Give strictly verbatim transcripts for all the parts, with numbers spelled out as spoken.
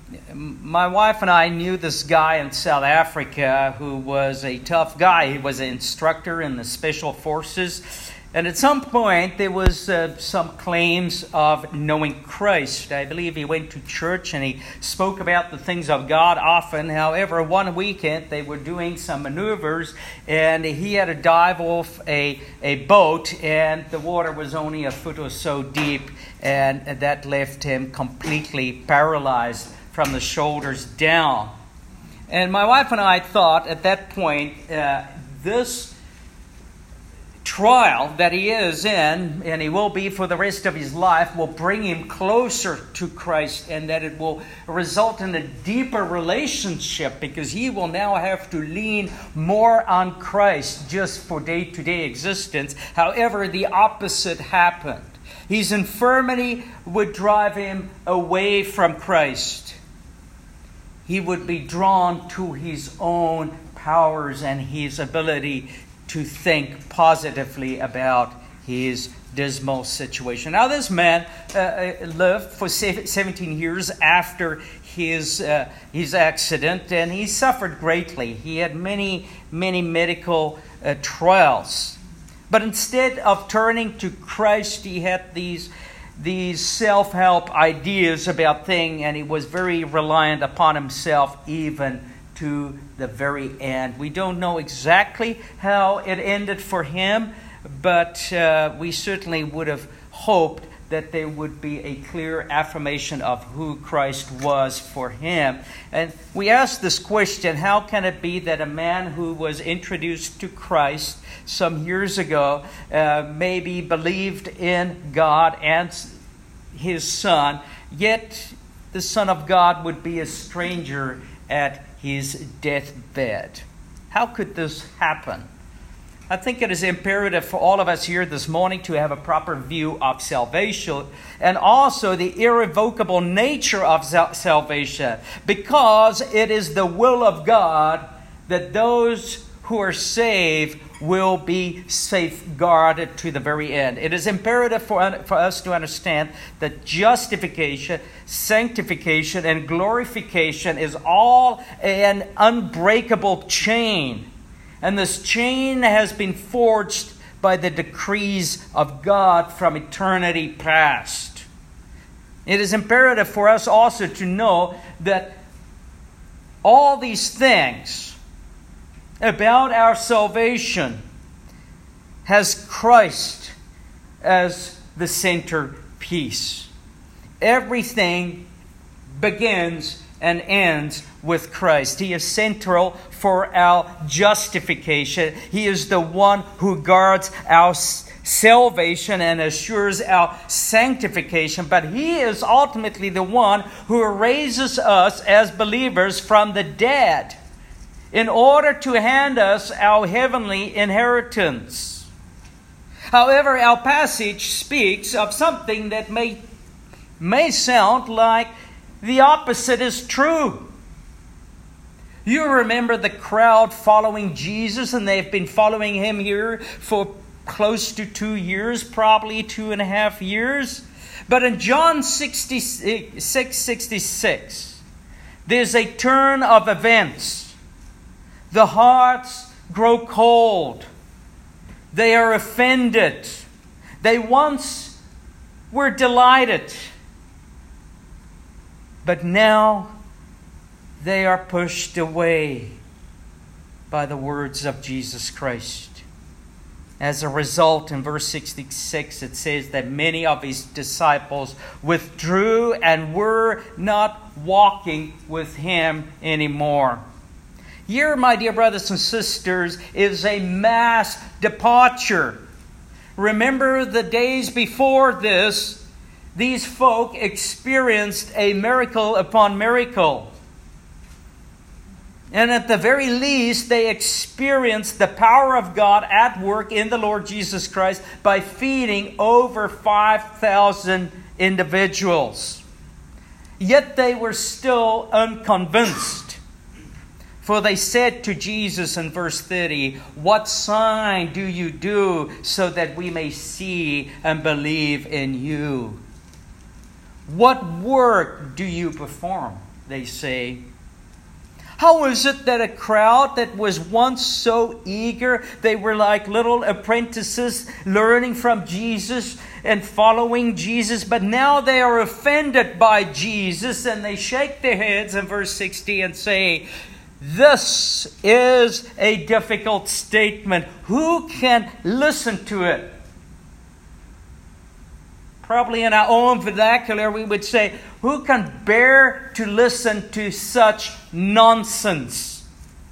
my wife and I knew this guy in South Africa who was a tough guy. He was an instructor in the Special Forces. And at some point, there was uh, some claims of knowing Christ. I believe he went to church and he spoke about the things of God often. However, one weekend, they were doing some maneuvers and he had to dive off a, a boat, and the water was only a foot or so deep, and that left him completely paralyzed from the shoulders down. And my wife and I thought at that point, uh, this trial that he is in, and he will be for the rest of his life, will bring him closer to Christ, and that it will result in a deeper relationship, because he will now have to lean more on Christ just for day-to-day existence. However, the opposite happened. His infirmity would drive him away from Christ. He would be drawn to his own powers and his ability to think positively about his dismal situation. Now, this man uh, lived for seventeen years after his uh, his accident, and he suffered greatly. He had many, many medical uh, trials. But instead of turning to Christ, he had these these self-help ideas about things, and he was very reliant upon himself, even to the very end. We don't know exactly how it ended for him, but uh, we certainly would have hoped that there would be a clear affirmation of who Christ was for him. And we asked this question: how can it be that a man who was introduced to Christ some years ago uh, maybe believed in God and his Son, yet the Son of God would be a stranger at his deathbed? How could this happen? I think it is imperative for all of us here this morning to have a proper view of salvation, and also the irrevocable nature of salvation, because it is the will of God that those who are saved will be safeguarded to the very end. It is imperative for, for us to understand that justification, sanctification, and glorification is all an unbreakable chain. And this chain has been forged by the decrees of God from eternity past. It is imperative for us also to know that all these things about our salvation has Christ as the centerpiece. Everything begins and ends with Christ. He is central for our justification. He is the one who guards our salvation and assures our sanctification. But He is ultimately the one who raises us as believers from the dead in order to hand us our heavenly inheritance. However, our passage speaks of something that may, may sound like the opposite is true. You remember the crowd following Jesus, and they've been following Him here for close to two years, probably two and a half years. But in John six sixty-six, there's a turn of events. The hearts grow cold. They are offended. They once were delighted, but now they are pushed away by the words of Jesus Christ. As a result, in verse sixty-six, it says that many of His disciples withdrew and were not walking with Him anymore. Here, my dear brothers and sisters, is a mass departure. Remember the days before this, these folk experienced a miracle upon miracle. And at the very least, they experienced the power of God at work in the Lord Jesus Christ by feeding over five thousand individuals. Yet they were still unconvinced. For they said to Jesus in verse thirty, "What sign do you do so that we may see and believe in you? What work do you perform?" they say. How is it that a crowd that was once so eager, they were like little apprentices learning from Jesus and following Jesus, but now they are offended by Jesus and they shake their heads in verse sixty and say, "This is a difficult statement. Who can listen to it?" Probably in our own vernacular, we would say, who can bear to listen to such nonsense?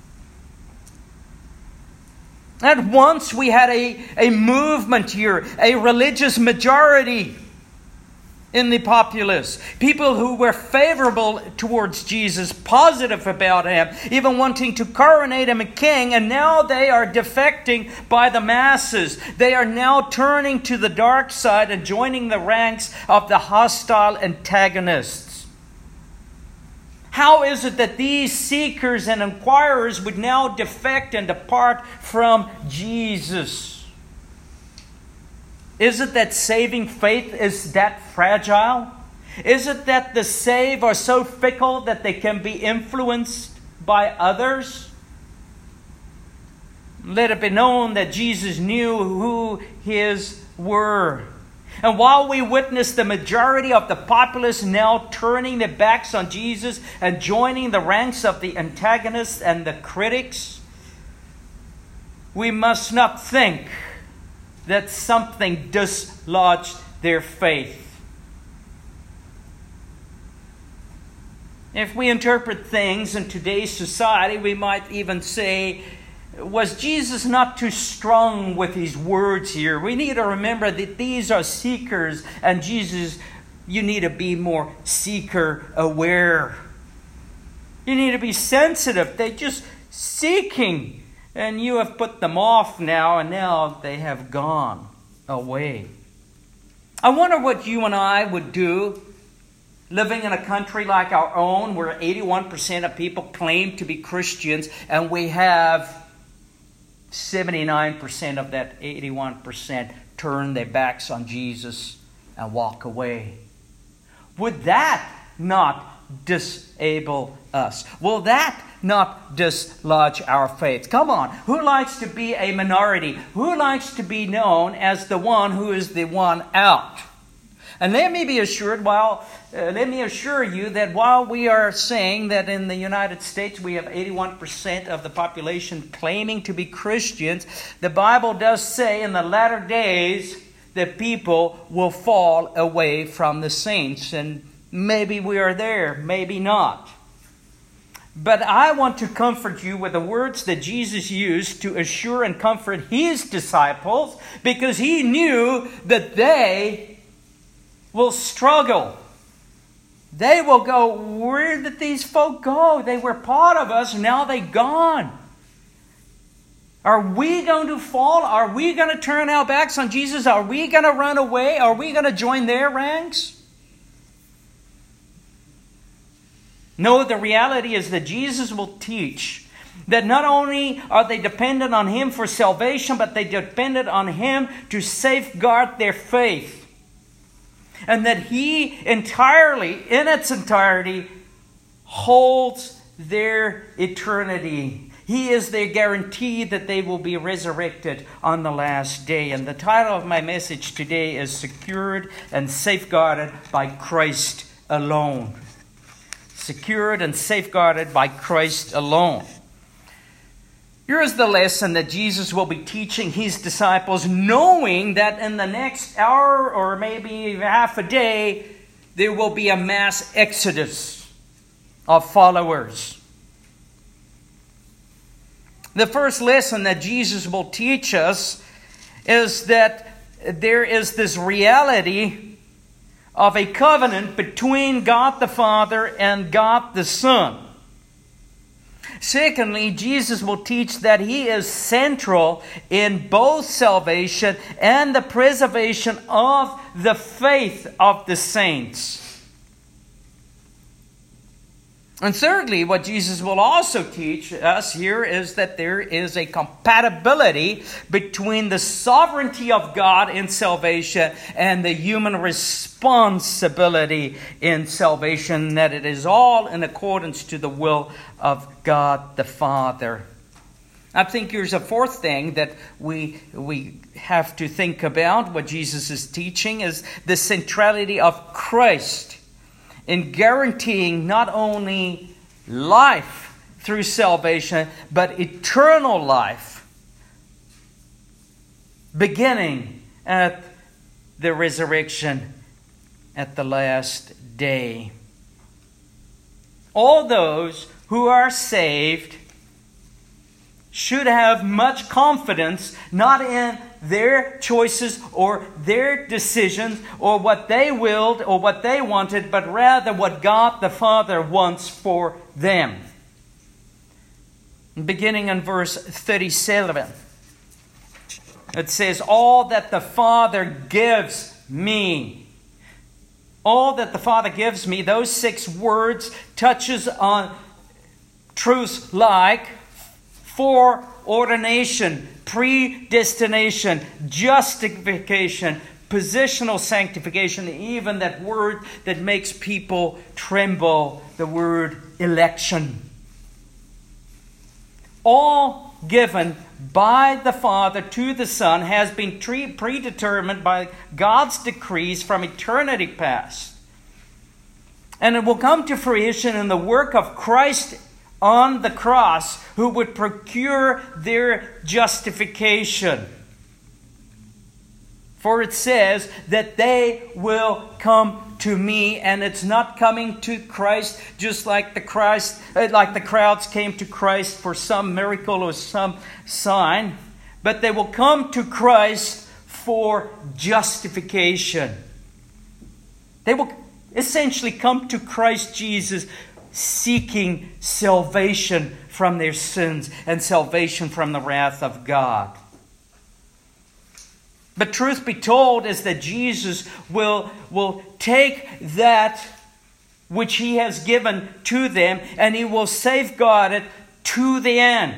At once we had a, a movement here, a religious majority in the populace. People who were favorable towards Jesus, positive about Him, even wanting to coronate Him a king, and now they are defecting by the masses. They are now turning to the dark side and joining the ranks of the hostile antagonists. How is it that these seekers and inquirers would now defect and depart from Jesus? Is it that saving faith is that fragile? Is it that the saved are so fickle that they can be influenced by others? Let it be known that Jesus knew who His were. And while we witness the majority of the populace now turning their backs on Jesus and joining the ranks of the antagonists and the critics, we must not think that something dislodged their faith. If we interpret things in today's society, we might even say, was Jesus not too strong with His words here? We need to remember that these are seekers, and Jesus, you need to be more seeker aware. You need to be sensitive. They're just seeking. And you have put them off now, and now they have gone away. I wonder what you and I would do living in a country like our own, where eighty-one percent of people claim to be Christians, and we have seventy-nine percent of that eighty-one percent turn their backs on Jesus and walk away. Would that not disable us? Will that not dislodge our faith? Come on, who likes to be a minority? Who likes to be known as the one who is the one out? And let me be assured, while uh, let me assure you that while we are saying that in the United States we have eighty-one percent of the population claiming to be Christians, the Bible does say in the latter days that people will fall away from the saints. And maybe we are there, maybe not. But I want to comfort you with the words that Jesus used to assure and comfort His disciples, because He knew that they will struggle. They will go, where did these folk go? They were part of us, now they're gone. Are we going to fall? Are we going to turn our backs on Jesus? Are we going to run away? Are we going to join their ranks? No, the reality is that Jesus will teach that not only are they dependent on Him for salvation, but they depended on Him to safeguard their faith. And that He entirely, in its entirety, holds their eternity. He is their guarantee that they will be resurrected on the last day. And the title of my message today is Secured and Safeguarded by Christ Alone. Secured and safeguarded by Christ alone. Here is the lesson that Jesus will be teaching His disciples, knowing that in the next hour or maybe half a day, there will be a mass exodus of followers. The first lesson that Jesus will teach us is that there is this reality of a covenant between God the Father and God the Son. Secondly, Jesus will teach that He is central in both salvation and the preservation of the faith of the saints. And thirdly, what Jesus will also teach us here is that there is a compatibility between the sovereignty of God in salvation and the human responsibility in salvation, that it is all in accordance to the will of God the Father. I think here's a fourth thing that we we have to think about, what Jesus is teaching, is the centrality of Christ in guaranteeing not only life through salvation, but eternal life, beginning at the resurrection at the last day. All those who are saved should have much confidence, not in their choices or their decisions or what they willed or what they wanted, but rather what God the Father wants for them. Beginning in verse thirty-seven, it says, "All that the Father gives me." All that the Father gives me, those six words touches on truths like foreordination, predestination, justification, positional sanctification, even that word that makes people tremble, the word election. All given by the Father to the Son has been predetermined by God's decrees from eternity past. And it will come to fruition in the work of Christ on the cross, who would procure their justification. For it says that they will come to me, and it's not coming to Christ just like the Christ, like the crowds came to Christ for some miracle or some sign, but they will come to Christ for justification. They will essentially come to Christ Jesus seeking salvation from their sins and salvation from the wrath of God. But truth be told is that Jesus will, will take that which He has given to them and He will safeguard it to the end,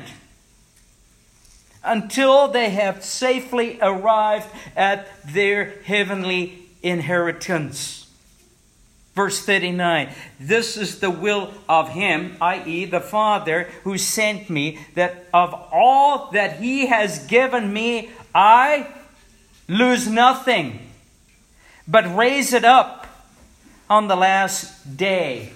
until they have safely arrived at their heavenly inheritance. Verse thirty-nine, "This is the will of Him," that is the Father, "who sent me, that of all that He has given me, I lose nothing, but raise it up on the last day."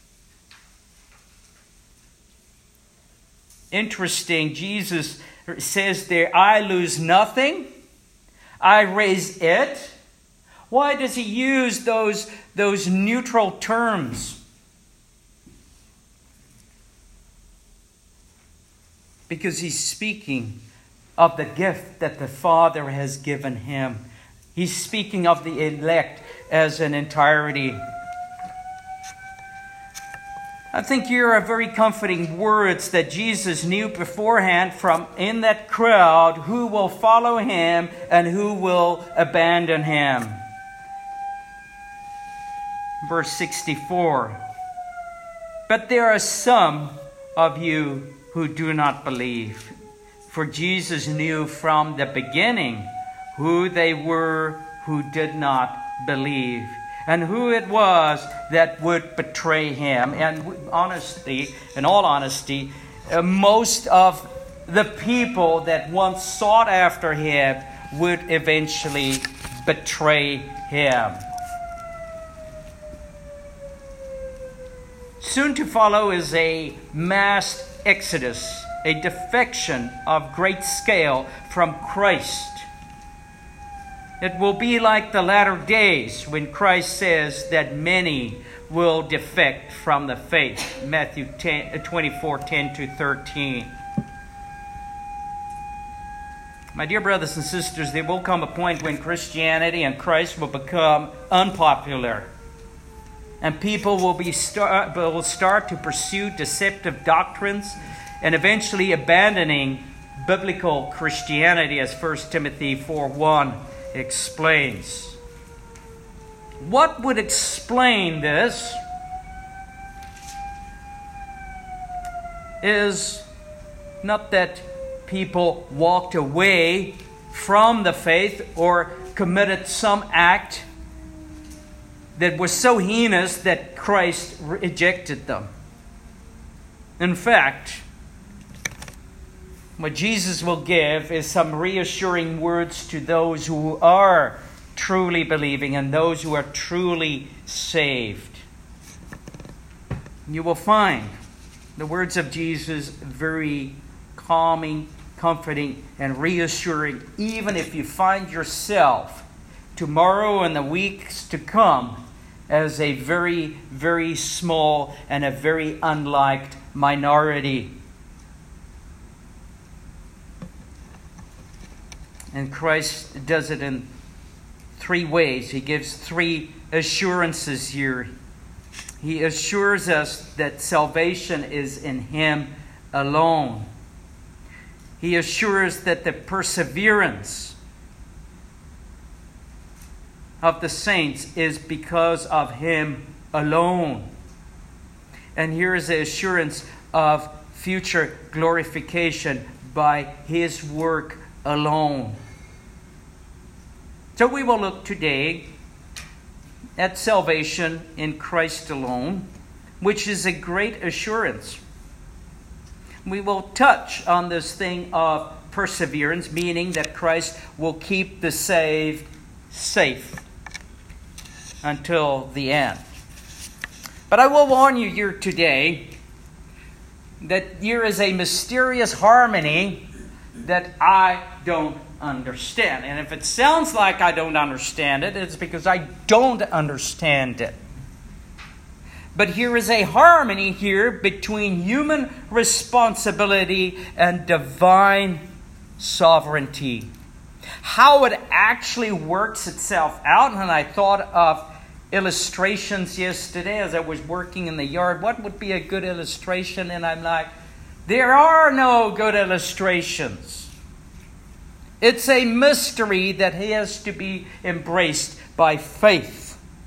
Interesting, Jesus says there, I lose nothing, I raise it. Why does He use those, those neutral terms? Because He's speaking of the gift that the Father has given Him. He's speaking of the elect as an entirety. I think here are very comforting words that Jesus knew beforehand from in that crowd who will follow Him and who will abandon Him. Verse sixty-four, "But there are some of you who do not believe." For Jesus knew from the beginning who they were who did not believe, and who it was that would betray Him. And honesty, in all honesty, uh, most of the people that once sought after Him would eventually betray Him. Soon to follow is a mass exodus, a defection of great scale from Christ. It will be like the latter days when Christ says that many will defect from the faith. Matthew twenty-four, ten to thirteen. My dear brothers and sisters, there will come a point when Christianity and Christ will become unpopular. And people will, be start, will start to pursue deceptive doctrines and eventually abandoning biblical Christianity, as First Timothy four one explains. What would explain this? is not that people walked away from the faith or committed some act that was so heinous that Christ rejected them. In fact, what Jesus will give is some reassuring words to those who are truly believing and those who are truly saved. You will find the words of Jesus very calming, comforting, and reassuring, even if you find yourself tomorrow and the weeks to come as a very, very small and a very unliked minority. And Christ does it in three ways. He gives three assurances here. He assures us that salvation is in Him alone. He assures that the perseverance of the saints is because of Him alone. And here is the assurance of future glorification by His work alone. So we will look today at salvation in Christ alone, which is a great assurance. We will touch on this thing of perseverance, meaning that Christ will keep the saved safe until the end. But I will warn you here today that there is a mysterious harmony that I don't understand. And if it sounds like I don't understand it, it's because I don't understand it. But here is a harmony here between human responsibility and divine sovereignty. How it actually works itself out, and I thought of illustrations yesterday as I was working in the yard. What would be a good illustration? And I'm like, there are no good illustrations. It's a mystery that has to be embraced by faith.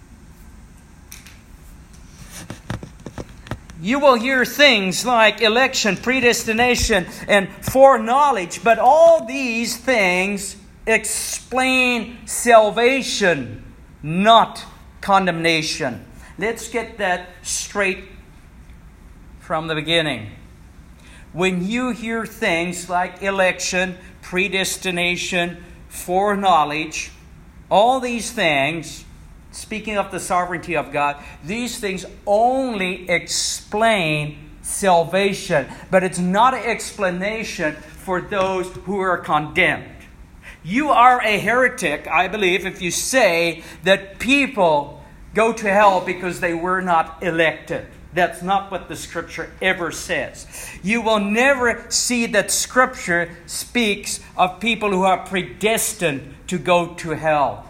You will hear things like election, predestination, and foreknowledge, but all these things explain salvation, not condemnation. Let's get that straight from the beginning. When you hear things like election, predestination, foreknowledge, all these things, speaking of the sovereignty of God, these things only explain salvation, but it's not an explanation for those who are condemned. You are a heretic, I believe, if you say that people go to hell because they were not elected. That's not what the Scripture ever says. You will never see that Scripture speaks of people who are predestined to go to hell.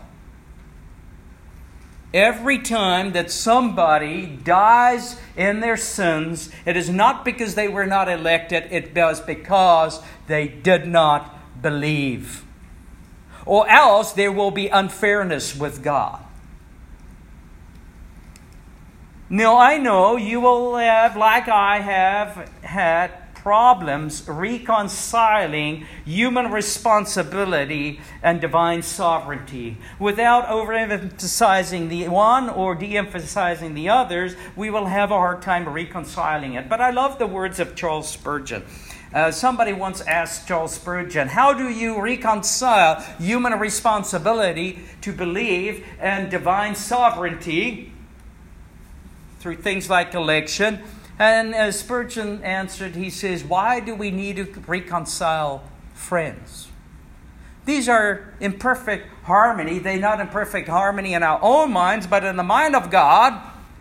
Every time that somebody dies in their sins, it is not because they were not elected, it was because they did not believe. Or else there will be unfairness with God. Now, I know you will have, like I have had, problems reconciling human responsibility and divine sovereignty. Without overemphasizing the one or de-emphasizing the others, we will have a hard time reconciling it. But I love the words of Charles Spurgeon. Uh, somebody once asked Charles Spurgeon, how do you reconcile human responsibility to believe and divine sovereignty through things like election? And as Spurgeon answered, he says, why do we need to reconcile friends? These are in perfect harmony. They're not in perfect harmony in our own minds, but in the mind of God,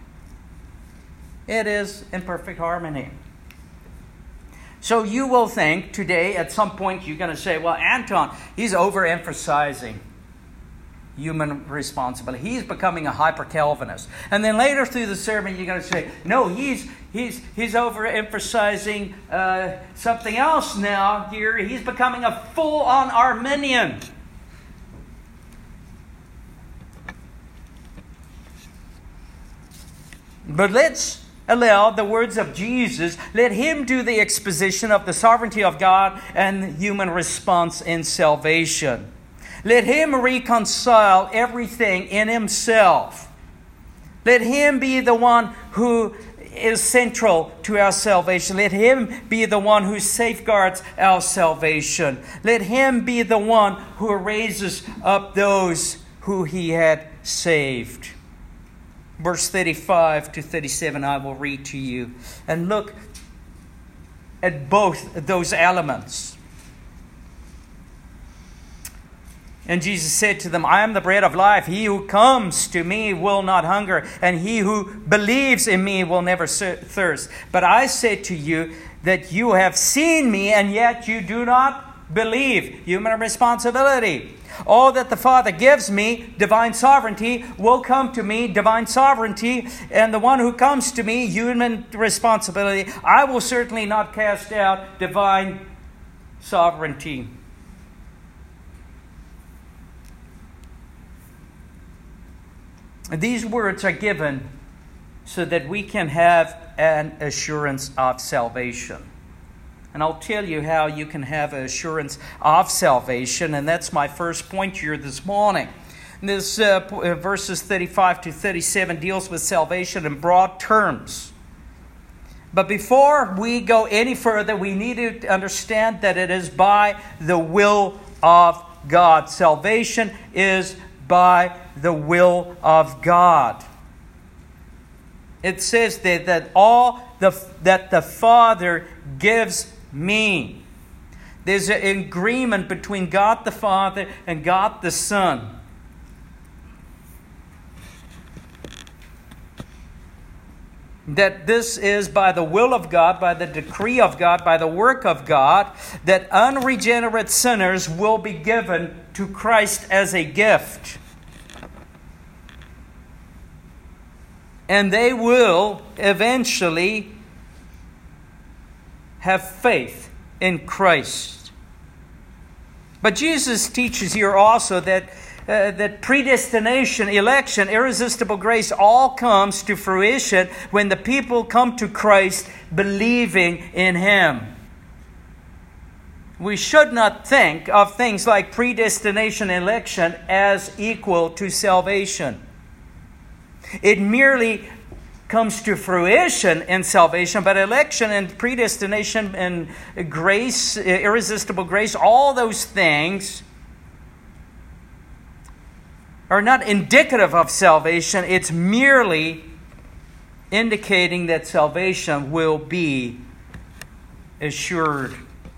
it is in perfect harmony. So you will think today, at some point, you're going to say, well, Anton, he's overemphasizing human responsibility. He's becoming a hyper-Calvinist. And then later through the sermon, you're going to say, no, he's he's he's overemphasizing uh, something else now here. He's becoming a full-on Arminian. But let's allow the words of Jesus. Let Him do the exposition of the sovereignty of God and human response in salvation. Let Him reconcile everything in Himself. Let Him be the one who is central to our salvation. Let Him be the one who safeguards our salvation. Let Him be the one who raises up those who He had saved. Verse thirty-five to thirty-seven I will read to you. And look at both those elements. And Jesus said to them, I am the bread of life. He who comes to me will not hunger, and he who believes in me will never thirst. But I say to you that you have seen me, and yet you do not believe. Human responsibility. All that the Father gives me, divine sovereignty, will come to me, divine sovereignty. And the one who comes to me, human responsibility, I will certainly not cast out, divine sovereignty. These words are given so that we can have an assurance of salvation. And I'll tell you how you can have an assurance of salvation, and that's my first point here this morning. This uh, verses thirty-five to thirty-seven deals with salvation in broad terms. But before we go any further, we need to understand that it is by the will of God. Salvation is by the will of God. It says that, that all the that the Father gives me. There's an agreement between God the Father and God the Son. That this is by the will of God, by the decree of God, by the work of God, that unregenerate sinners will be given to Christ as a gift. And they will eventually have faith in Christ. But Jesus teaches here also that Uh, that predestination, election, irresistible grace all comes to fruition when the people come to Christ believing in Him. We should not think of things like predestination, election as equal to salvation. It merely comes to fruition in salvation, but election and predestination and grace, irresistible grace, all those things are not indicative of salvation. It's merely indicating that salvation will be assured.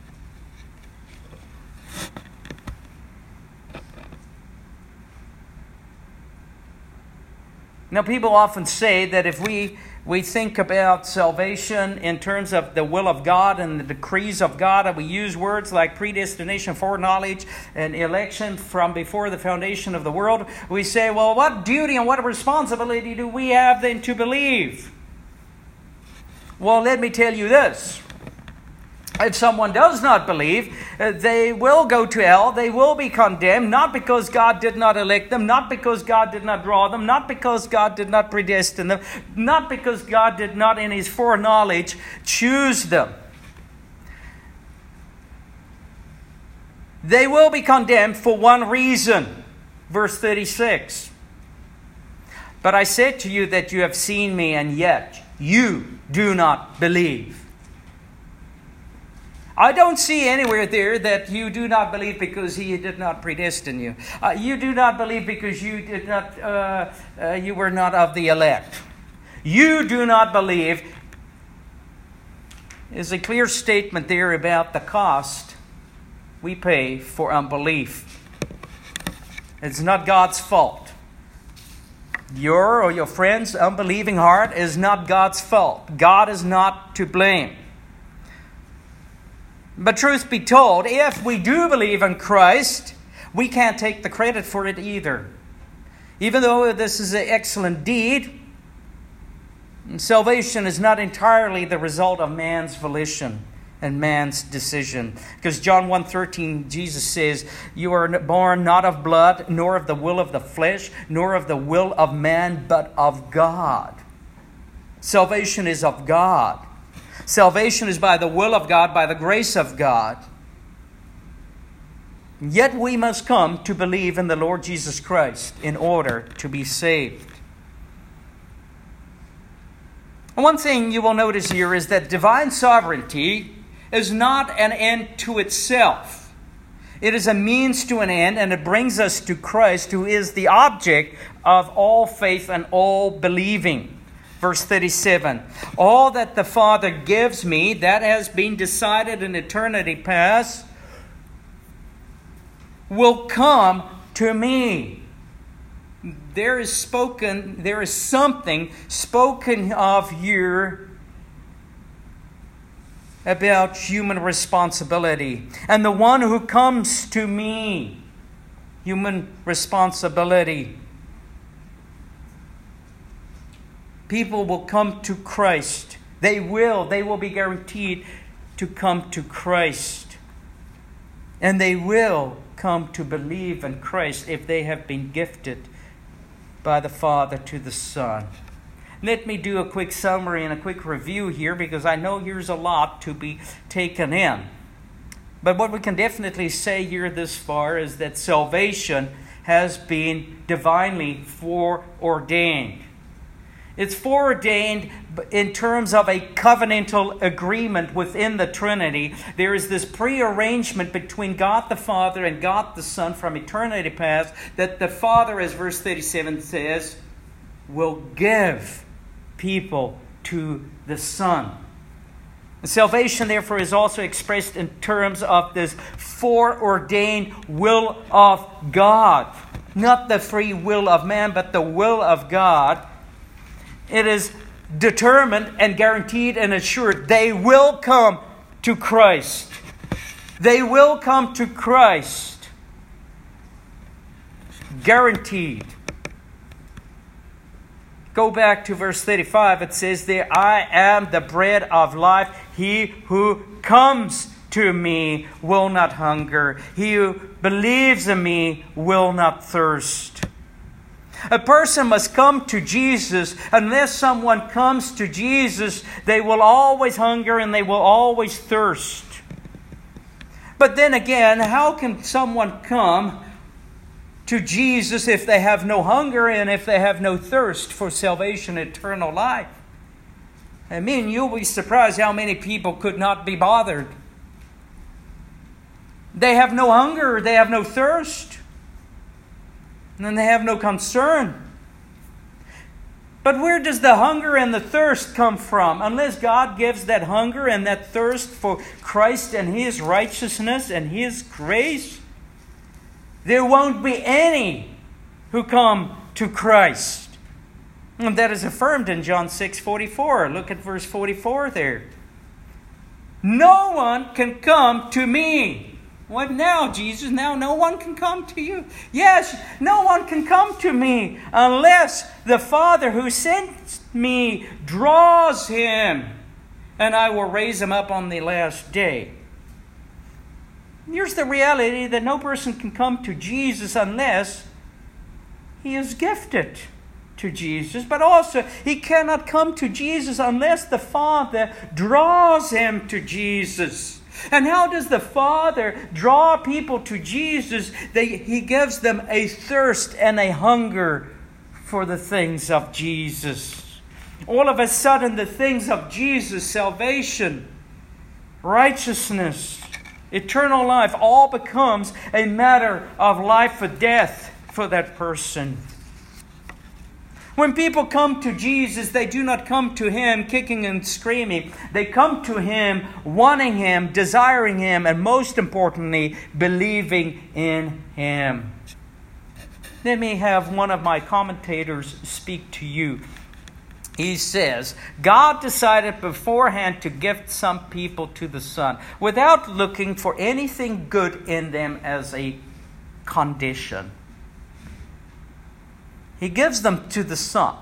Now, people often say that if we we think about salvation in terms of the will of God and the decrees of God, and we use words like predestination, foreknowledge, and election from before the foundation of the world, we say, well, what duty and what responsibility do we have then to believe? Well, let me tell you this. If someone does not believe, they will go to hell. They will be condemned, not because God did not elect them, not because God did not draw them, not because God did not predestine them, not because God did not in His foreknowledge choose them. They will be condemned for one reason. Verse thirty-six. But I said to you that you have seen me, and yet you do not believe. I don't see anywhere there that you do not believe because He did not predestine you. Uh, you do not believe because you did not. Uh, uh, you were not of the elect. You do not believe. There's a clear statement there about the cost we pay for unbelief. It's not God's fault. Your or your friend's unbelieving heart is not God's fault. God is not to blame. But truth be told, if we do believe in Christ, we can't take the credit for it either. Even though this is an excellent deed, salvation is not entirely the result of man's volition and man's decision. Because John one thirteen, Jesus says, you are born not of blood, nor of the will of the flesh, nor of the will of man, but of God. Salvation is of God. Salvation is by the will of God, by the grace of God. Yet we must come to believe in the Lord Jesus Christ in order to be saved. One thing you will notice here is that divine sovereignty is not an end to itself. It is a means to an end, and it brings us to Christ, who is the object of all faith and all believing. Verse thirty-seven, all that the Father gives me, that has been decided in eternity past, will come to me. There is spoken, there is something spoken of here about human responsibility. And the one who comes to me, human responsibility. People will come to Christ. They will, they will be guaranteed to come to Christ. And they will come to believe in Christ if they have been gifted by the Father to the Son. Let me do a quick summary and a quick review here, because I know here's a lot to be taken in. But what we can definitely say here this far is that salvation has been divinely foreordained. It's foreordained in terms of a covenantal agreement within the Trinity. There is this prearrangement between God the Father and God the Son from eternity past, that the Father, as verse thirty-seven says, will give people to the Son. Salvation, therefore, is also expressed in terms of this foreordained will of God. Not the free will of man, but the will of God. It is determined and guaranteed and assured. They will come to Christ. They will come to Christ. Guaranteed. Go back to verse thirty-five. It says there, I am the bread of life. He who comes to me will not hunger. He who believes in me will not thirst. A person must come to Jesus. Unless someone comes to Jesus, they will always hunger and they will always thirst. But then again, how can someone come to Jesus if they have no hunger and if they have no thirst for salvation, eternal life? I mean, you'll be surprised how many people could not be bothered. They have no hunger, they have no thirst. And then they have no concern. But where does the hunger and the thirst come from? Unless God gives that hunger and that thirst for Christ and His righteousness and His grace, there won't be any who come to Christ. And that is affirmed in John six forty-four. Look at verse forty-four there. No one can come to me. What now, Jesus? Now no one can come to you? Yes, no one can come to me unless the Father who sent me draws him, and I will raise him up on the last day. Here's the reality that no person can come to Jesus unless he is gifted to Jesus. But also, he cannot come to Jesus unless the Father draws him to Jesus. And how does the Father draw people to Jesus? They, he gives them a thirst and a hunger for the things of Jesus. All of a sudden, the things of Jesus, salvation, righteousness, eternal life, all becomes a matter of life or death for that person. When people come to Jesus, they do not come to Him kicking and screaming. They come to Him wanting Him, desiring Him, and most importantly, believing in Him. Let me have one of my commentators speak to you. He says, God decided beforehand to gift some people to the Son without looking for anything good in them as a condition. He gives them to the Son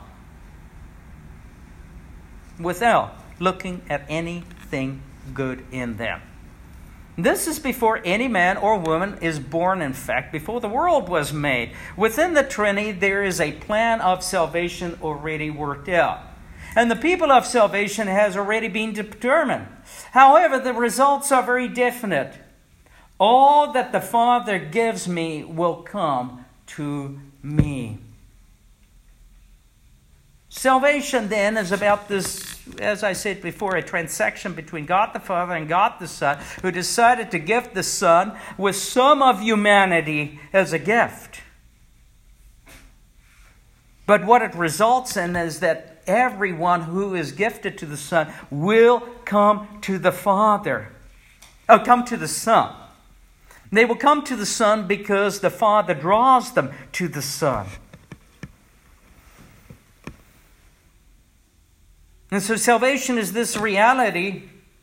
without looking at anything good in them. This is before any man or woman is born, in fact, before the world was made. Within the Trinity, there is a plan of salvation already worked out. And the people of salvation has already been determined. However, the results are very definite. All that the Father gives me will come to me. Salvation then is about this, as I said before, a transaction between God the Father and God the Son, who decided to give the Son with some of humanity as a gift. But what it results in is that everyone who is gifted to the Son will come to the Father. Oh, come to the Son. They will come to the Son because the Father draws them to the Son. And so salvation is this reality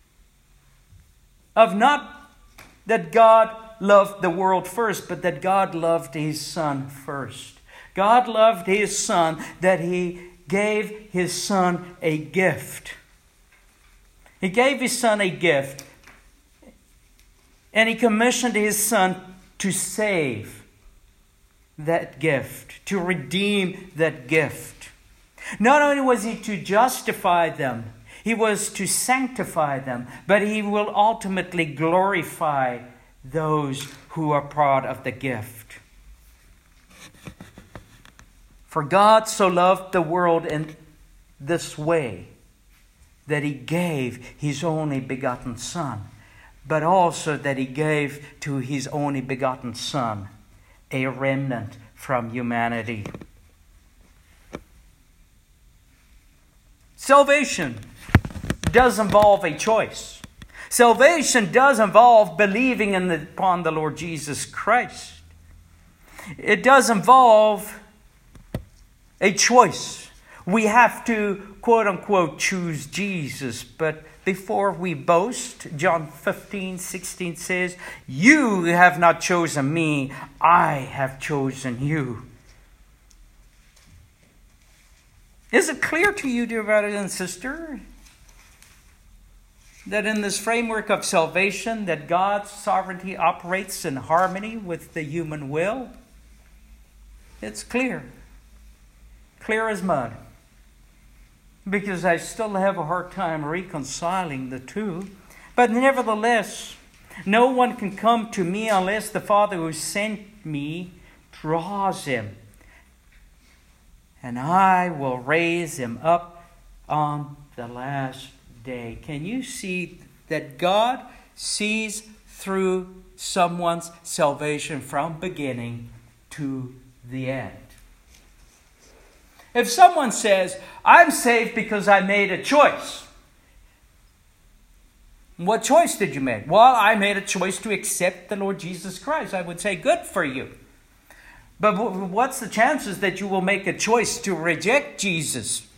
of not that God loved the world first, but that God loved His Son first. God loved His Son, that He gave His Son a gift. He gave His Son a gift. And He commissioned His Son to save that gift, to redeem that gift. Not only was He to justify them, He was to sanctify them, but He will ultimately glorify those who are part of the gift. For God so loved the world in this way, that He gave His only begotten Son, but also that He gave to His only begotten Son a remnant from humanity. Salvation does involve a choice. Salvation does involve believing in the, upon the Lord Jesus Christ. It does involve a choice. We have to, quote unquote, choose Jesus. But before we boast, John fifteen sixteen says, "You have not chosen me, I have chosen you." Is it clear to you, dear brother and sister, that in this framework of salvation, that God's sovereignty operates in harmony with the human will? It's clear. Clear as mud. Because I still have a hard time reconciling the two. But nevertheless, no one can come to me unless the Father who sent me draws him. And I will raise him up on the last day. Can you see that God sees through someone's salvation from beginning to the end? If someone says, "I'm saved because I made a choice." What choice did you make? Well, I made a choice to accept the Lord Jesus Christ. I would say, good for you. But what's the chances that you will make a choice to reject Jesus?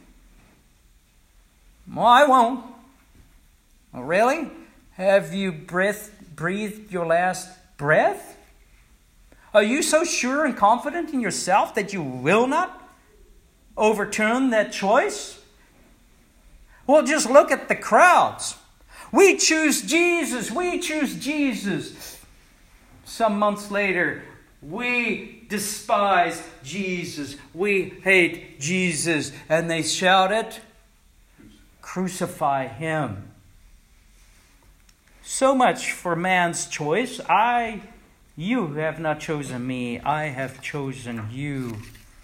Well, I won't. Oh, really? Have you breathed, breathed your last breath? Are you so sure and confident in yourself that you will not overturn that choice? Well, just look at the crowds. We choose Jesus. We choose Jesus. Some months later, we despise Jesus. We hate Jesus. And they shouted, "Crucify him." So much for man's choice. I, you have not chosen me. I have chosen you.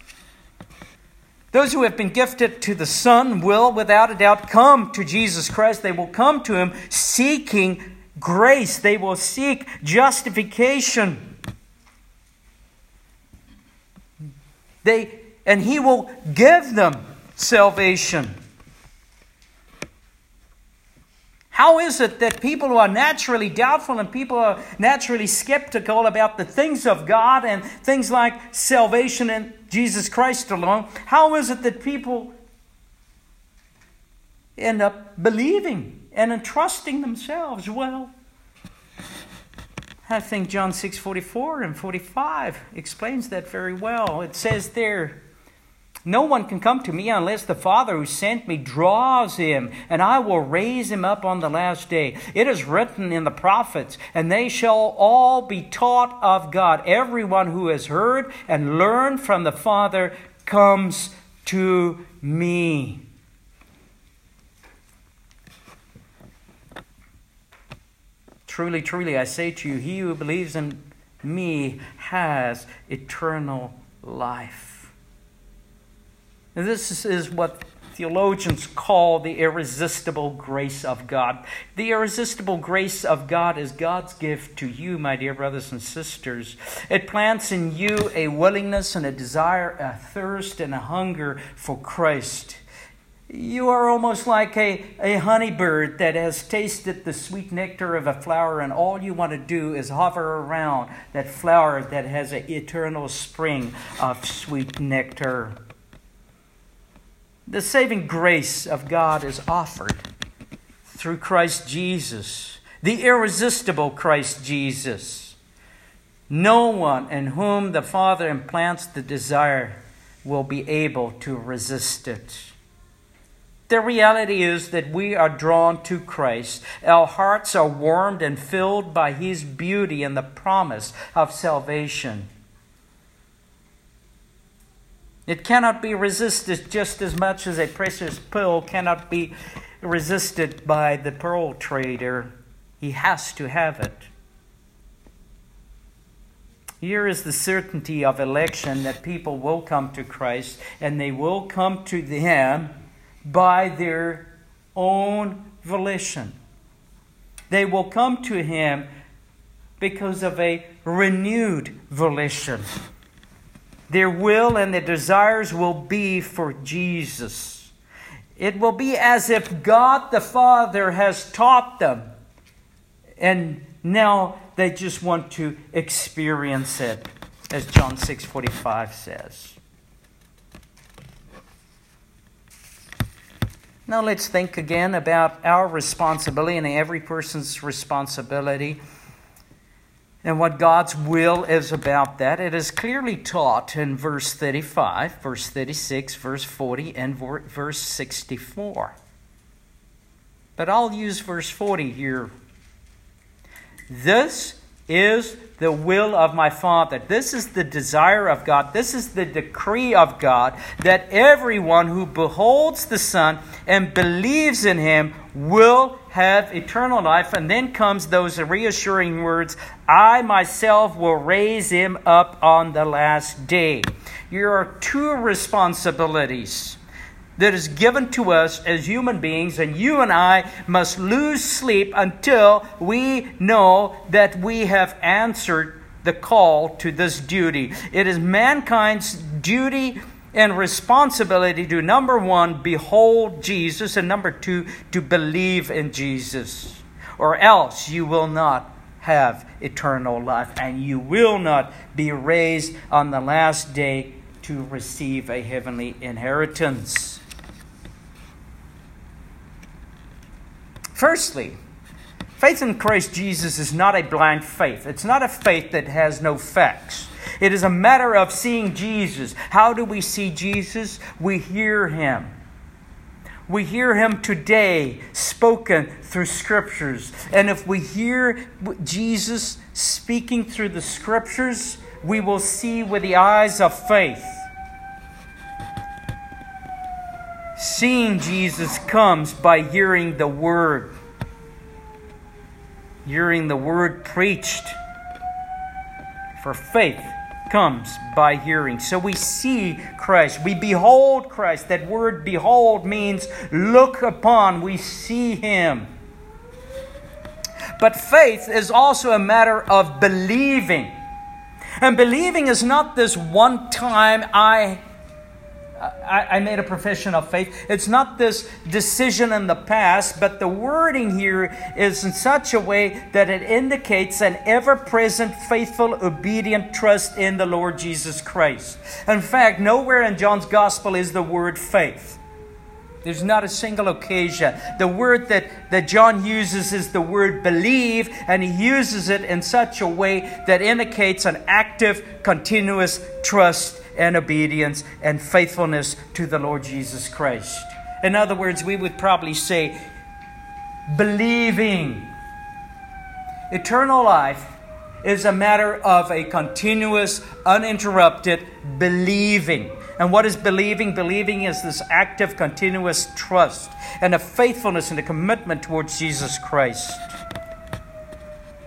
Those who have been gifted to the Son will, without a doubt, come to Jesus Christ. They will come to Him seeking grace. They will seek justification. They, and He will give them salvation. How is it that people who are naturally doubtful and people who are naturally skeptical about the things of God and things like salvation in Jesus Christ alone, how is it that people end up believing and entrusting themselves? Well, I think John six forty-four and forty-five explains that very well. It says there, "No one can come to me unless the Father who sent me draws him, and I will raise him up on the last day. It is written in the prophets, and they shall all be taught of God. Everyone who has heard and learned from the Father comes to me." Truly, truly, I say to you, he who believes in me has eternal life. And this is what theologians call the irresistible grace of God. The irresistible grace of God is God's gift to you, my dear brothers and sisters. It plants in you a willingness and a desire, a thirst and a hunger for Christ. You are almost like a, a honeybird that has tasted the sweet nectar of a flower, and all you want to do is hover around that flower that has an eternal spring of sweet nectar. The saving grace of God is offered through Christ Jesus, the irresistible Christ Jesus. No one in whom the Father implants the desire will be able to resist it. The reality is that we are drawn to Christ. Our hearts are warmed and filled by His beauty and the promise of salvation. It cannot be resisted just as much as a precious pearl cannot be resisted by the pearl trader. He has to have it. Here is the certainty of election, that people will come to Christ, and they will come to Him by their own volition. They will come to Him because of a renewed volition. Their will and their desires will be for Jesus. It will be as if God the Father has taught them, and now they just want to experience it, as John six forty-five says. Now let's think again about our responsibility and every person's responsibility and what God's will is about that. It is clearly taught in verse thirty-five, verse thirty-six, verse forty, and verse sixty-four. But I'll use verse forty here. This is the will of my Father. This is the desire of God. This is the decree of God, that everyone who beholds the Son and believes in Him will have eternal life. And then comes those reassuring words, I myself will raise him up on the last day. There are two responsibilities that is given to us as human beings, and you and I must lose sleep until we know that we have answered the call to this duty. It is mankind's duty and responsibility to, number one, behold Jesus, and number two, to believe in Jesus, or else you will not have eternal life, and you will not be raised on the last day to receive a heavenly inheritance. Firstly, faith in Christ Jesus is not a blind faith. It's not a faith that has no facts. It is a matter of seeing Jesus. How do we see Jesus? We hear Him. We hear Him today spoken through Scriptures. And if we hear Jesus speaking through the Scriptures, we will see with the eyes of faith. Seeing Jesus comes by hearing the Word. Hearing the Word preached. For faith comes by hearing. So we see Christ. We behold Christ. That word behold means look upon. We see Him. But faith is also a matter of believing. And believing is not this one time I I, I made a profession of faith. It's not this decision in the past, but the wording here is in such a way that it indicates an ever-present, faithful, obedient trust in the Lord Jesus Christ. In fact, nowhere in John's Gospel is the word faith. There's not a single occasion. The word that, that John uses is the word believe, and he uses it in such a way that indicates an active, continuous trust and obedience and faithfulness to the Lord Jesus Christ. In other words, we would probably say believing. Eternal life is a matter of a continuous, uninterrupted believing. And what is believing? Believing is this active, continuous trust and a faithfulness and a commitment towards Jesus Christ.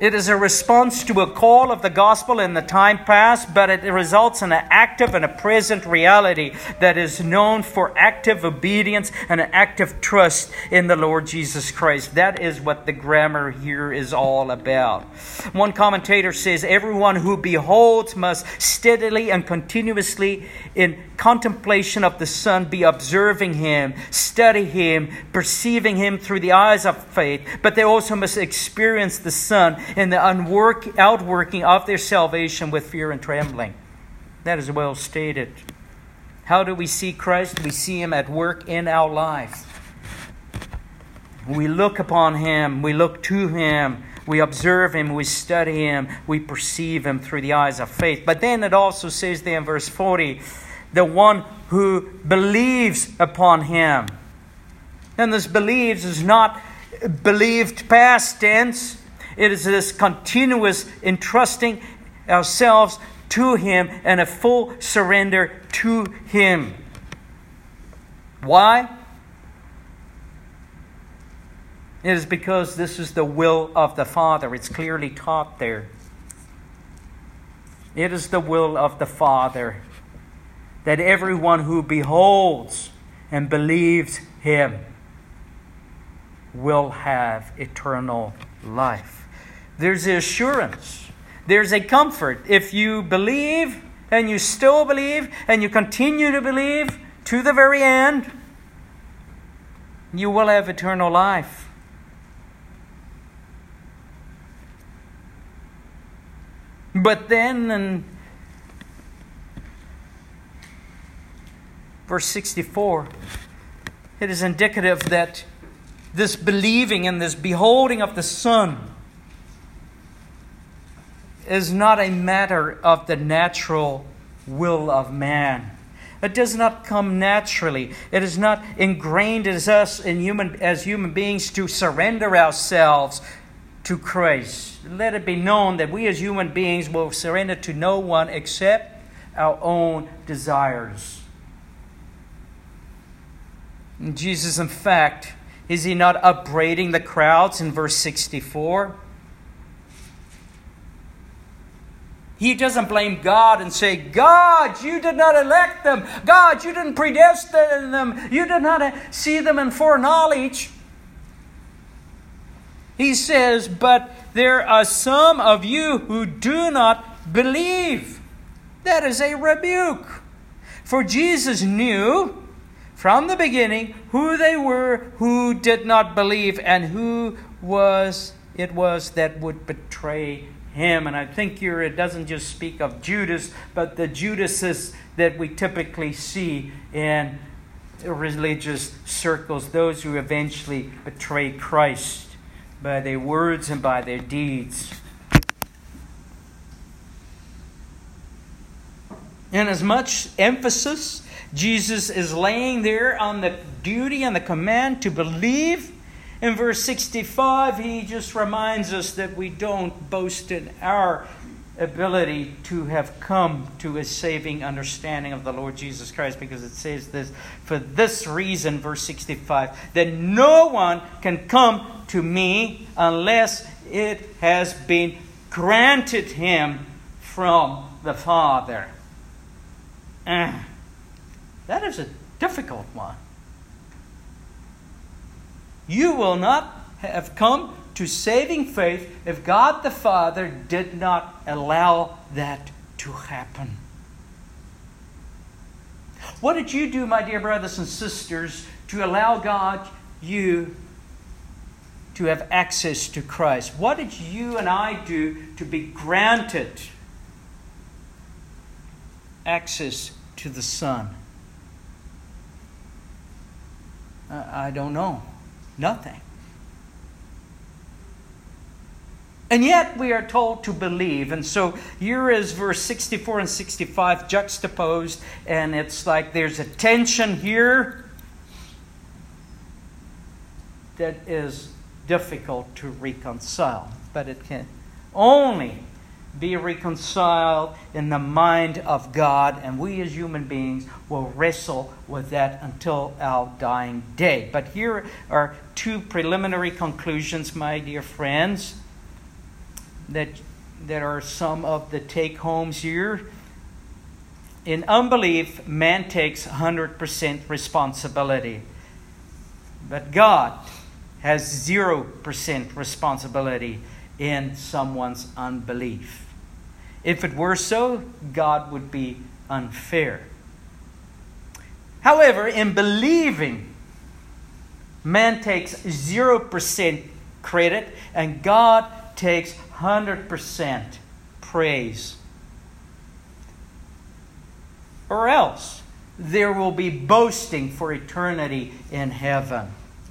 It is a response to a call of the gospel in the time past, but it results in an active and a present reality that is known for active obedience and an active trust in the Lord Jesus Christ. That is what the grammar here is all about. One commentator says, everyone who beholds must steadily and continuously in contemplation of the Son be observing Him, study Him, perceiving Him through the eyes of faith, but they also must experience the Son in the unwork, outworking of their salvation with fear and trembling. That is well stated. How do we see Christ? We see Him at work in our life. We look upon Him, we look to Him, we observe Him, we study Him, we perceive Him through the eyes of faith. But then it also says there in verse forty, the one who believes upon Him. And this believes is not believed past tense. It is this continuous entrusting ourselves to Him and a full surrender to Him. Why? It is because this is the will of the Father. It's clearly taught there. It is the will of the Father that everyone who beholds and believes Him will have eternal life. There's the assurance. There's a comfort. If you believe and you still believe and you continue to believe to the very end, you will have eternal life. But then in verse sixty-four, it is indicative that this believing and this beholding of the Son is not a matter of the natural will of man. It does not come naturally. It is not ingrained as us in human as human beings to surrender ourselves to Christ. Let it be known that we as human beings will surrender to no one except our own desires. And Jesus, in fact, is He not upbraiding the crowds in verse sixty-four? He doesn't blame God and say, God, you did not elect them. God, you didn't predestine them. You did not see them in foreknowledge. He says, but there are some of you who do not believe. That is a rebuke. For Jesus knew from the beginning who they were who did not believe and who was it was that would betray Him. And I think here it doesn't just speak of Judas, but the Judases that we typically see in religious circles, those who eventually betray Christ by their words and by their deeds. And as much emphasis Jesus is laying there on the duty and the command to believe, in verse sixty-five, He just reminds us that we don't boast in our ability to have come to a saving understanding of the Lord Jesus Christ, because it says this, for this reason, verse sixty-five, that no one can come to me unless it has been granted him from the Father. Uh, that is a difficult one. You will not have come to saving faith if God the Father did not allow that to happen. What did you do, my dear brothers and sisters, to allow God, you, to have access to Christ? What did you and I do to be granted access to the Son? I don't know. Nothing. And yet we are told to believe. And so here is verse sixty-four and sixty-five juxtaposed. And it's like there's a tension here that is difficult to reconcile. But it can only be reconciled in the mind of God, and we as human beings will wrestle with that until our dying day. But here are two preliminary conclusions, my dear friends. that, that are some of the take-homes here. In unbelief, man takes one hundred percent responsibility. But God has zero percent responsibility in someone's unbelief. If it were so, God would be unfair. However, in believing, man takes zero percent credit and God takes one hundred percent praise. Or else, there will be boasting for eternity in heaven.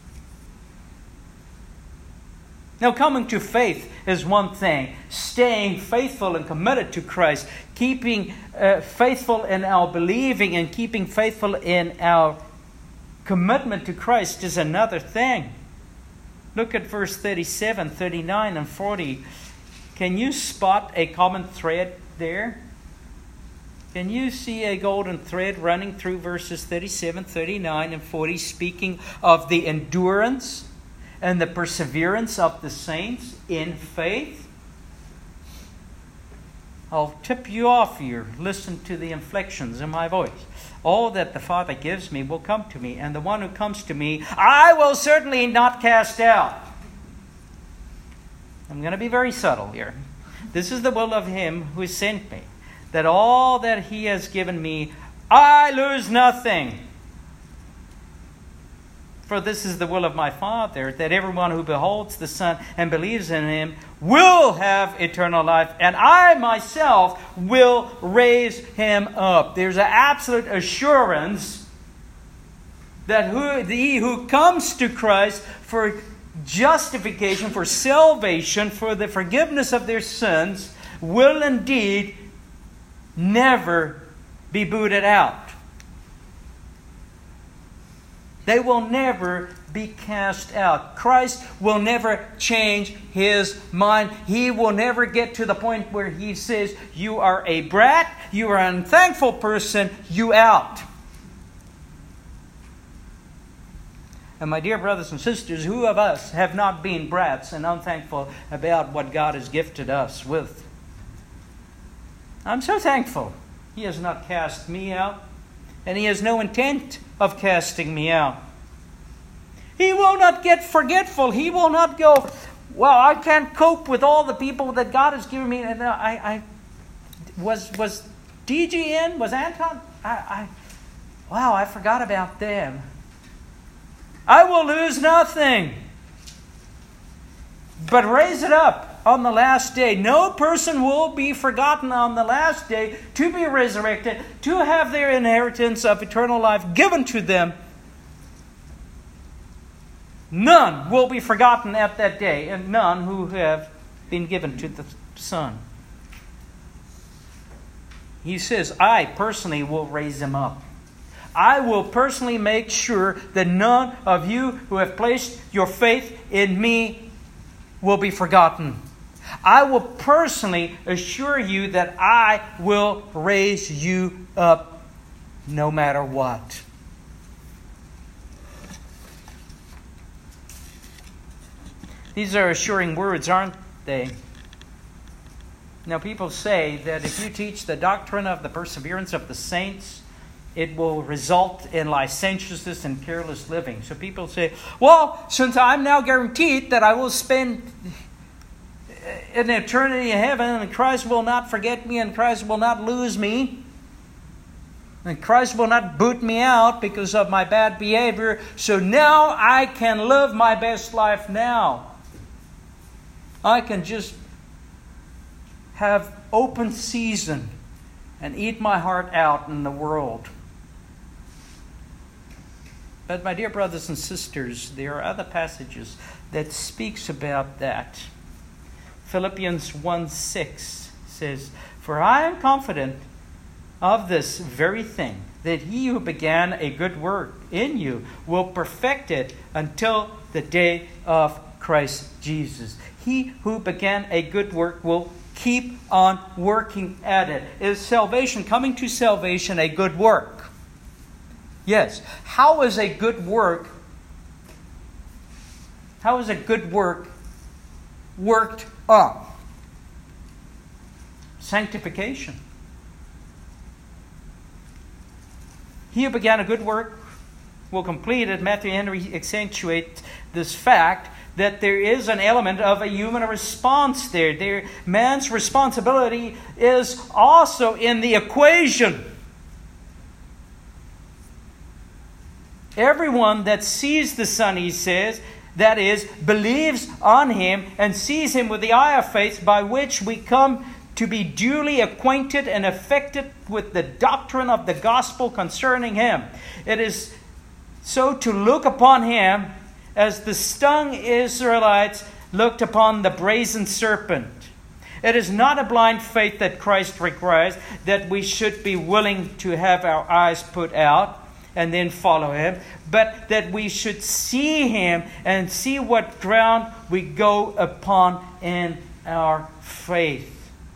Now, coming to faith is one thing. Staying faithful and committed to Christ, keeping uh, faithful in our believing and keeping faithful in our commitment to Christ is another thing. Look at verse thirty-seven, thirty-nine, and forty. Can you spot a common thread there? Can you see a golden thread running through verses thirty-seven, thirty-nine, and forty, speaking of the endurance and the perseverance of the saints in faith? I'll tip you off here. Listen to the inflections in my voice. All that the Father gives me will come to me, and the one who comes to me, I will certainly not cast out. I'm going to be very subtle here. This is the will of Him who sent me, that all that He has given me, I lose nothing. For this is the will of my Father, that everyone who beholds the Son and believes in Him will have eternal life, and I myself will raise him up. There's an absolute assurance that who, he who comes to Christ for justification, for salvation, for the forgiveness of their sins, will indeed never be booted out. They will never be cast out. Christ will never change His mind. He will never get to the point where He says, you are a brat, you are an unthankful person, you out. And my dear brothers and sisters, who of us have not been brats and unthankful about what God has gifted us with? I'm so thankful He has not cast me out, and He has no intent of casting me out. He will not get forgetful. He will not go, well, I can't cope with all the people that God has given me. And I, I was was D G in? Was Anton? I, I wow, I forgot about them. I will lose nothing, but raise it up on the last day. No person will be forgotten on the last day to be resurrected, to have their inheritance of eternal life given to them. None will be forgotten at that day, and none who have been given to the Son. He says, I personally will raise him up. I will personally make sure that none of you who have placed your faith in me will be forgotten. I will personally assure you that I will raise you up no matter what. These are assuring words, aren't they? Now, people say that if you teach the doctrine of the perseverance of the saints, it will result in licentiousness and careless living. So people say, well, since I'm now guaranteed that I will spend an eternity in heaven, and Christ will not forget me, and Christ will not lose me, and Christ will not boot me out because of my bad behavior, so now I can live my best life now. I can just have open season and eat my heart out in the world. But my dear brothers and sisters, there are other passages that speaks about that. Philippians one six says, for I am confident of this very thing, that He who began a good work in you will perfect it until the day of Christ Jesus. He who began a good work will keep on working at it. Is salvation, coming to salvation, a good work? Yes. How is a good work, how is a good work worked up? sanctification. He who began a good work will complete it. Matthew Henry accentuates this fact that there is an element of a human response there. there. Man's responsibility is also in the equation. Everyone that sees the Son, he says, that is, believes on Him and sees Him with the eye of faith, by which we come to be duly acquainted and affected with the doctrine of the gospel concerning Him. It is so to look upon Him as the stung Israelites looked upon the brazen serpent. It is not a blind faith that Christ requires, that we should be willing to have our eyes put out and then follow Him, but that we should see Him and see what ground we go upon in our faith.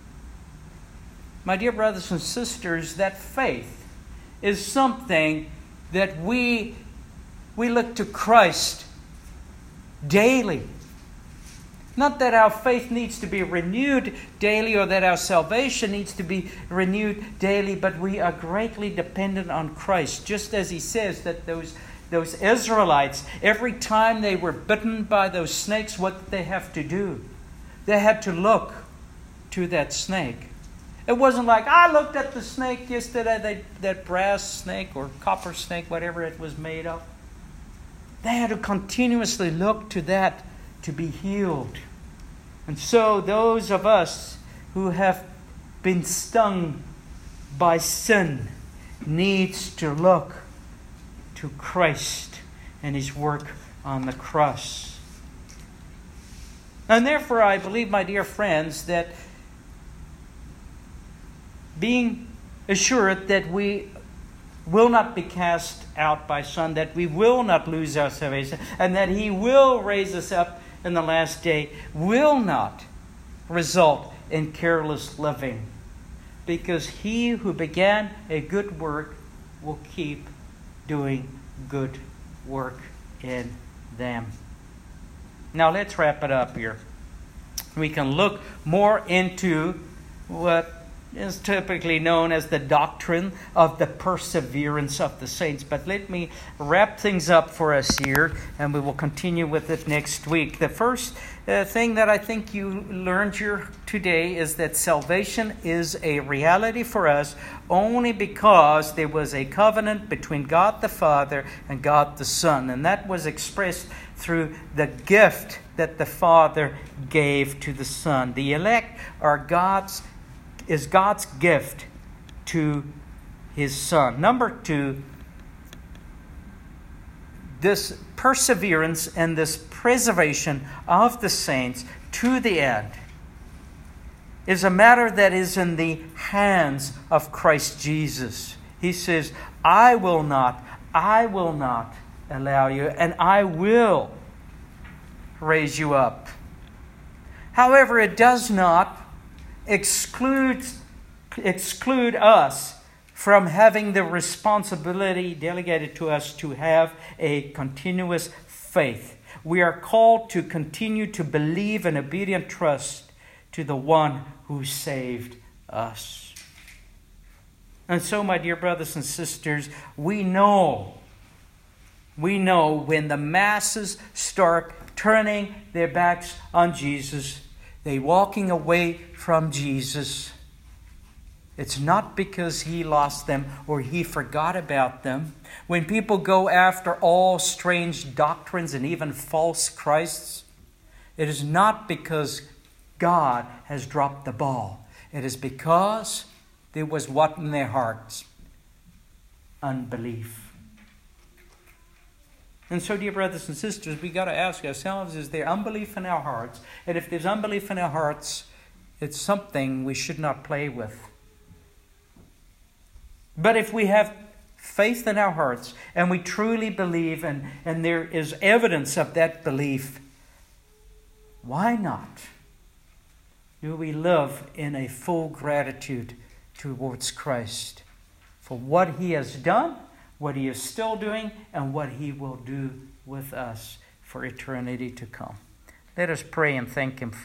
My dear brothers and sisters, that faith is something that we, we look to Christ daily. Not that our faith needs to be renewed daily or that our salvation needs to be renewed daily, but we are greatly dependent on Christ. Just as He says that those, those Israelites, every time they were bitten by those snakes, what did they have to do? They had to look to that snake. It wasn't like, I looked at the snake yesterday, that, that brass snake or copper snake, whatever it was made of. They had to continuously look to that to be healed. And so those of us who have been stung by sin needs to look to Christ and His work on the cross. And therefore I believe, my dear friends, that being assured that we will not be cast out by Son, that we will not lose our salvation, and that He will raise us up in the last day, will not result in careless living. Because He who began a good work will keep doing good work in them. Now let's wrap it up here. We can look more into what is typically known as the doctrine of the perseverance of the saints. But let me wrap things up for us here, and we will continue with it next week. The first uh, thing that I think you learned here today is that salvation is a reality for us only because there was a covenant between God the Father and God the Son. And that was expressed through the gift that the Father gave to the Son. The elect are God's is God's gift to His Son. Number two, this perseverance and this preservation of the saints to the end is a matter that is in the hands of Christ Jesus. He says, I will not, I will not allow you, and I will raise you up. However, it does not exclude, exclude us from having the responsibility delegated to us to have a continuous faith. We are called to continue to believe and obedient trust to the one who saved us. And so, my dear brothers and sisters, we know, we know when the masses start turning their backs on Jesus, they walking away from Jesus, it's not because He lost them or He forgot about them. When people go after all strange doctrines and even false Christs, it is not because God has dropped the ball. It is because there was what in their hearts? Unbelief. And so, dear brothers and sisters, we got to ask ourselves, is there unbelief in our hearts? And if there's unbelief in our hearts, it's something we should not play with. But if we have faith in our hearts and we truly believe and, and there is evidence of that belief, why not do we live in a full gratitude towards Christ for what He has done, what He is still doing, and what He will do with us for eternity to come? Let us pray and thank Him for